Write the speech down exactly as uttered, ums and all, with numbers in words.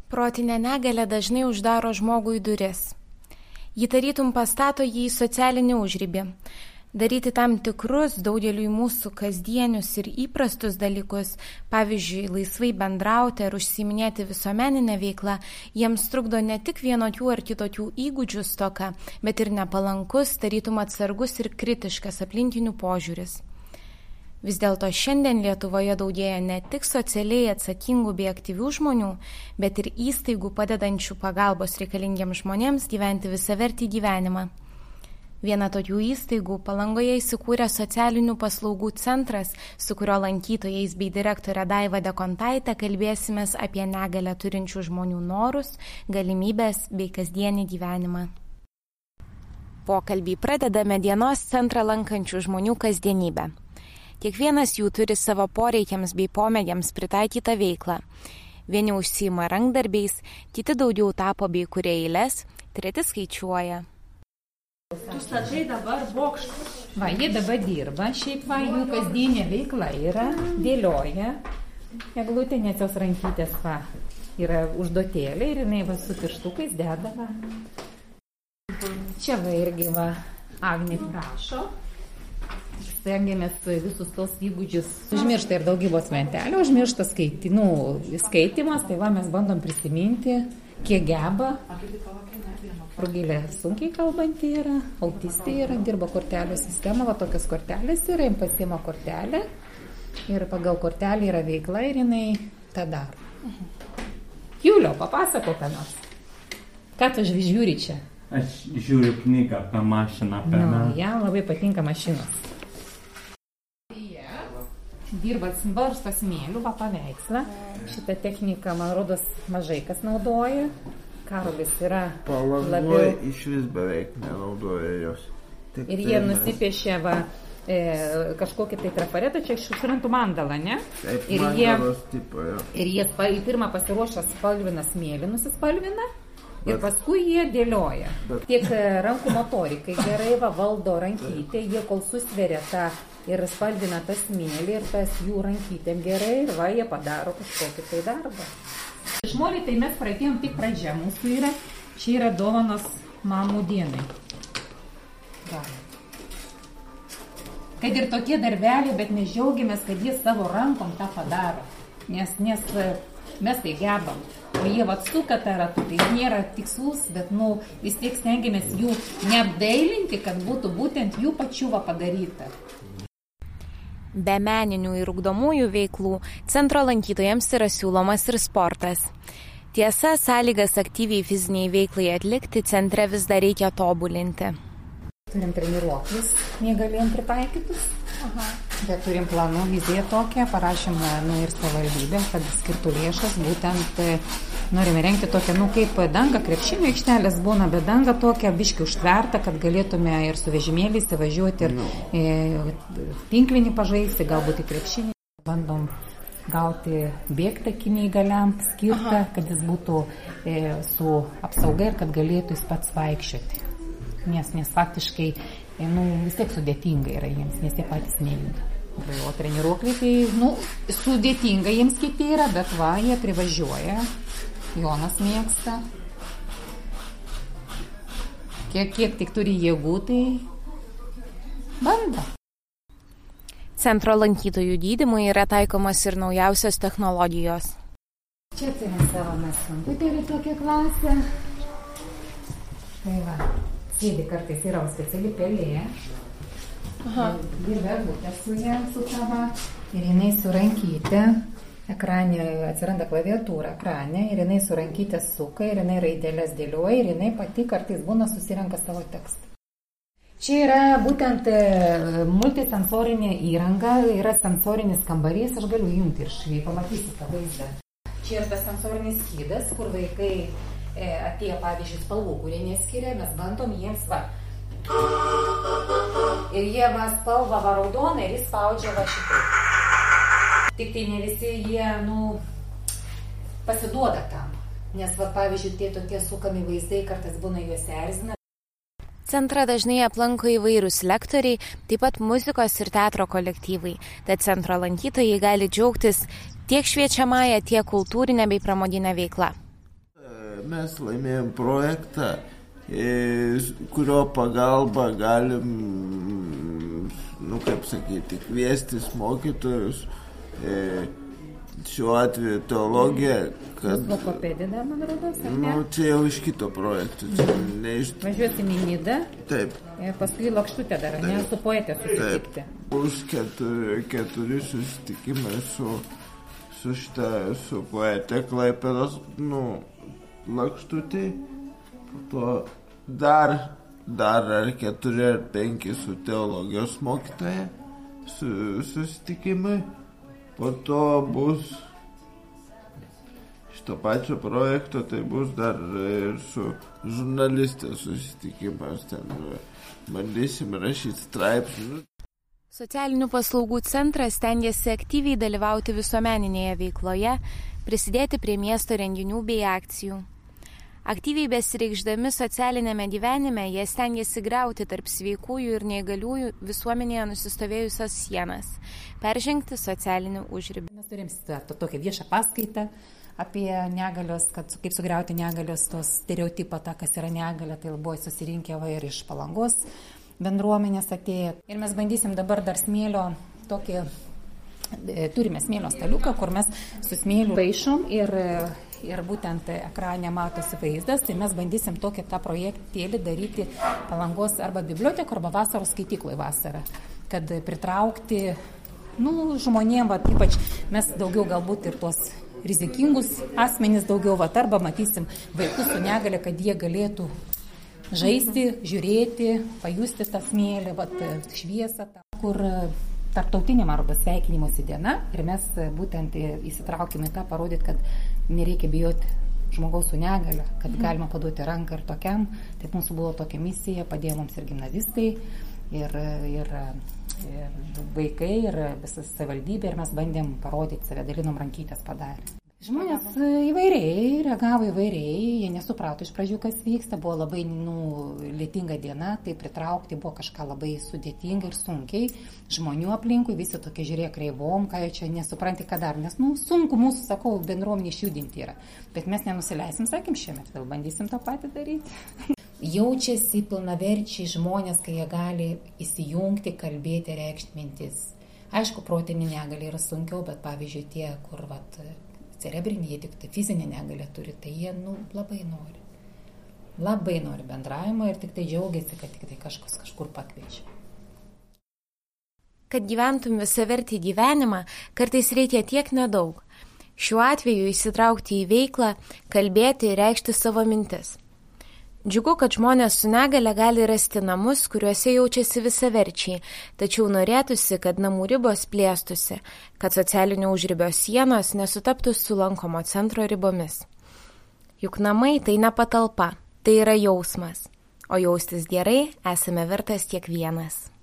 Protinė negalia dažnai uždaro žmogui duris. Ji tarytum pastato jį į socialinį užribį. Daryti tam tikrus daugeliui mūsų kasdienius ir įprastus dalykus, pavyzdžiui, laisvai bendrauti ar užsiiminėti visuomeninę veiklą, jiems trukdo ne tik vienokių ar kitokių įgūdžių stoka, bet ir nepalankus, tarytum atsargus ir kritiškas aplinkinių požiūris. Vis dėlto šiandien Lietuvoje daugėja ne tik socialiai atsakingų bei aktyvių žmonių, bet ir įstaigų padedančių pagalbos reikalingiems žmonėms gyventi visavertį gyvenimą. Viena tokių įstaigų Palangoje įsikūrė socialinių paslaugų centras, su kurio lankytojais bei direktorė Daiva Dekontaitė kalbėsimės apie negalią turinčių žmonių norus, galimybės bei kasdienį gyvenimą. Pokalbį pradedame dienos centrą lankančių žmonių kasdienybę. Kiekvienas jų turi savo poreikiams bei pomėgiams pritaikytą veiklą. Vieni užsiima rankdarbiais, kiti daugiau tapo bei kuria eiles, treti skaičiuoja. Tu statai dabar bokštus. Va, jie dabar dirba, šiaip va, jų kasdienė veikla yra, dėlioja. Eglutė, nes jos rankytės va, yra užduotėlė ir jinai va su pirštukais deda va. Čia va irgi va, Agnė prašo. Stengiamės visus tos įgūdžius. Užmiršta ir daugybos lentelė, užmiršta skaiti, nu, skaitimas, tai va mes bandom prisiminti, kiek geba. Rugilė sunkiai kalbanti yra, autistė yra, dirba kortelių sistema, va tokios kortelės yra, jim pasiima kortelę ir pagal kortelį yra veikla ir jinai tą daro. Mhm. Julio, papasako ką nors. Ką tu žiūri čia? Aš žiūriu knygą apie mašiną. Apie nu, jam labai patinka mašinos. Dirba barsto smėlių, va paveikslą. Šitą techniką, man rodos, mažai kas naudoja. Karolis yra Palangoje labiau... iš vis beveik nenaudoja jos. Tik ir jie nusipiešė va, e, kažkokį tai trafaretą, čia šurantų mandalą, ne? Taip, ir mandalos tipo, jo. Ir jie spal, pirmą pasiruošę spalvina smėlį, nusispalvina. Ir paskui jie dėlioja. Bet... Tiek rankų motorikai gerai va, valdo rankytę, jie kol susveria tą ir spalvina tą smėlį ir tas jų rankytėm gerai ir va, jie padaro kažkokį tai darbą. Žmolį tai mes pradėjom tik pradžia, mūsų yra, čia yra dovanos mamų dienai. Va. Kad ir tokie darbeliai, bet mes džiaugiamės, kad jie savo rankom tą padaro, nes, nes mes tai gebam. O jie atsuka tą ratą, tai nėra tikslus, bet nu, vis tiek stengiamės jų neapdailinti, kad būtų būtent jų pačių va padaryta. Be meninių ir ugdomųjų veiklų centro lankytojams yra siūlomas ir sportas. Tiesa, sąlygas aktyviai fiziniai veiklai atlikti centre vis dar reikia tobulinti. Turim treniruoklius neįgaliem pritaikytus. Aha. Bet turim planų, viziją tokią, parašėm nu, ir savivaldybę, kad skirtų lėšas, būtent norime rengti tokią, nu kaip danga, krepšinio aikštelės būna, bet danga tokia biški užtverta, kad galėtume ir su vežimėliais įvažiuoti ir e, tinklinį pažaisti, galbūt į krepšinį. Bandom gauti bėgtakį neįgaliam skirtą, Aha. kad jis būtų e, su apsauga ir kad galėtų jis pats vaikščioti. Nes, nes faktiškai nu, vis tiek sudėtinga yra jiems, nes jie patys nejuda. O treniruokliai tai nu, sudėtinga jiems kiti yra, bet va, jie privažiuoja. Jonas mėgsta. Kiek, kiek tik turi jėgų, tai banda. Centro lankytojų gydymui yra taikomos ir naujausios technologijos. Čia turime savo mes kompiuterį tokią klasę. Tai va. Sėdi kartais yra speciali pelė. Dirba būtė su ją, su tava. Ir jinai su rankytė. Ekranė atsiranda klaviatūra ekranė. Ir jinai su rankytė suka. Ir jinai raidelės dėlioja. Ir jinai pati kartais būna susirenka savo tekstą. Čia yra būtent multisensorinė įranga. Yra sensorinis kambarys. Aš galiu jungti ir švį. Pamatysi tą vaizdą. Čia yra tas sensorinis skydas, kur vaikai atėjo, pavyzdžiui, spalvų, kurie neskiria, mes bandom jiems va. Ir jie va spalva va raudoną ir jis spaudžia va šitai. Tik tai ne visi jie, nu, pasiduoda tam. Nes va, pavyzdžiui, tie tokie sukami vaizdai kartais būna juos erzina. Centrą dažnai aplanko įvairūs lektoriai, taip pat muzikos ir teatro kolektyvai. Tad centro lankytojai gali džiaugtis tiek šviečiamąją, tiek kultūrinę bei pramoginę veiklą. mes laimėjom projektą, kurio pagalba galim, nu kaip sakyti, kviestis mokytojus, šiuo atveju teologiją, kad... Logopedė dar, man rodos, ar ne? Nu, čia jau iš kito projektų. Iš... Važiuosim į Nidą. Taip. Ir paskui Lakštutę dar, ne, su poetė susitikti. Taip. Bus keturi, keturi susitikimai su, su šitą, su poetė Klaipėdos, nu, Lakštutė. Po to dar, dar ar keturi ar penki su teologijos mokytoja su, susitikimai. Po to bus šito pačio projekto, tai bus dar ir su žurnalistės susitikimas, ten bandysim rašyti straipsnius. Socialinių paslaugų centras stengiasi aktyviai dalyvauti visuomeninėje veikloje, prisidėti prie miesto renginių bei akcijų. Aktyviai besireikšdami socialinėme gyvenime, jie stengiasi griauti tarp sveikųjų ir neįgaliųjų visuomenėje nusistovėjusias sienas, peržengti socialinį užribį. Mes turim tokią viešą paskaitą apie negalios, kad kaip sugriauti negalios, tos stereotipą, tą, kas yra negalia, tai buvo susirinkę va ir iš Palangos bendruomenės atėję. Ir mes bandysim dabar dar smėlio tokį, turime smėlio staliuką, kur mes su smėliu paišom ir ir būtent ekrane matosi vaizdas, tai mes bandysim tokį tą projektėlį daryti Palangos arba bibliotekų, arba vasaros skaitykloj vasarą, kad pritraukti, nu, žmonėm, va, ypač mes daugiau galbūt ir tuos rizikingus asmenys daugiau, va, arba matysim vaikus su negalia, kad jie galėtų žaisti, žiūrėti, pajusti tą smėlį, va, šviesą, tą, kur tarptautinė arba sveikinimosi diena ir mes būtent įsitraukime tą parodyti, kad nereikia bijoti žmogaus su negalia, kad galima paduoti ranką ir tokiam. Tai mūsų buvo tokia misija, padėjo mums ir gimnazistai, ir, ir, ir vaikai, ir visas savivaldybė, ir mes bandėm parodyti save, dalinom rankytės padarę. Žmonės įvairiai, reagavo įvairiai, jie nesuprato iš pradžių, kas vyksta, buvo labai nu, lietinga diena, tai pritraukti buvo kažką labai sudėtinga ir sunkiai, žmonių aplinkui, visi tokie žiūrėjo kreivom, ką jau čia nesupranti, ką dar, nes nu, sunku mūsų, sakau, bendruomenį išjudinti yra, bet mes nenusileisim, sakym, šiemet vėl bandysim tą patį daryti. Jaučiasi pilnaverčiai žmonės, kai jie gali įsijungti, kalbėti, reikšti mintis. Aišku, protinė negalia yra sunkiau, bet pavyzdžiui tie, kur vat, cerebrinė, jie tik tai fizinė negalė turi, tai jie nu, labai nori. Labai nori bendravimo ir tik tai džiaugiasi, kad tik tai kažkas kažkur pakviečia. Kad gyventum visavertį gyvenimą, kartais reikia tiek nedaug. Šiuo atveju įsitraukti į veiklą, kalbėti ir reikšti savo mintis. Džiugu, kad žmonės su negale gali rasti namus, kuriuose jaučiasi visaverčiai, tačiau norėtųsi, kad namų ribos plėstųsi, kad socialinio užribio sienos nesutaptų su lankomo centro ribomis. Juk namai tai ne patalpa, tai yra jausmas, o jaustis gerai esame vertas kiekvienas.